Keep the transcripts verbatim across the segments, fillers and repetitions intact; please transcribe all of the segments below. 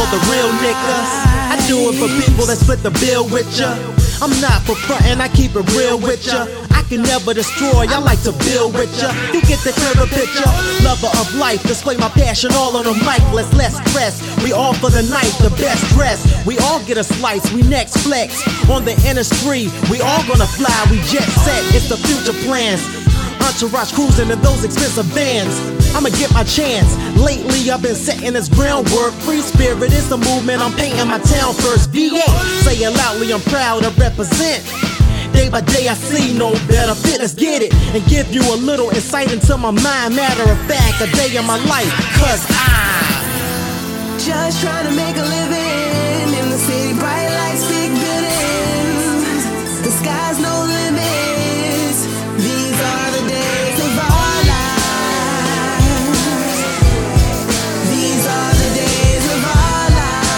for the real niggas. I do it for people that split the bill with ya. I'm not for frontin', I keep it real with ya. I can never destroy, I like to build with ya. You get the clearer picture. Lover of life, display my passion all on the mic. Let's less stress. We all for the night, the best dress. We all get a slice, we next flex. On the industry, we all gonna fly, we jet set. It's the future plans. Entourage cruising in those expensive vans. I'ma get my chance. Lately I've been setting this groundwork. Free spirit is the movement, I'm painting my town first. V A, say it loudly, I'm proud to represent. Day by day I see no better fit, let's get it. And give you a little insight into my mind. Matter of fact, a day in my life. Cause I just trying to make a living in the city, bright lights, big buildings. The sky's no limit. These are the days of our lives. These are the days of our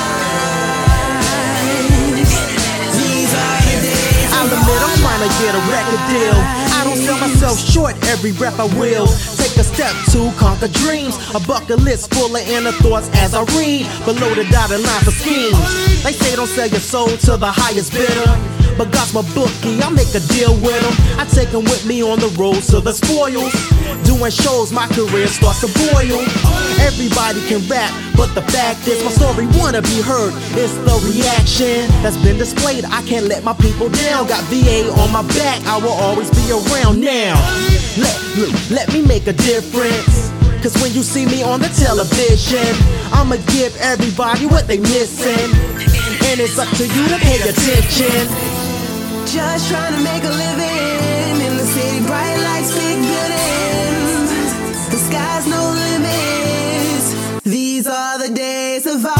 lives. These are the days I'll of admit our I'm trying to get a record deal. I don't sell myself short, every rep I will. Take a step to conquer dreams. A bucket list full of inner thoughts as I read. Below the dotted line for schemes. They say don't sell your soul to the highest bidder. But God's my bookie, I make a deal with him. I take him with me on the road to the spoils. Doing shows, my career starts to boil. Everybody can rap, but the fact is my story wanna be heard. It's the reaction that's been displayed. I can't let my people down. Got V A on my back, I will always be around now. Let, look, let me make a difference. Cause when you see me on the television, I'ma give everybody what they missing. And it's up to you to pay attention. just trying to make a living in the city, bright lights, big buildings. The sky's no limits. These are the days of our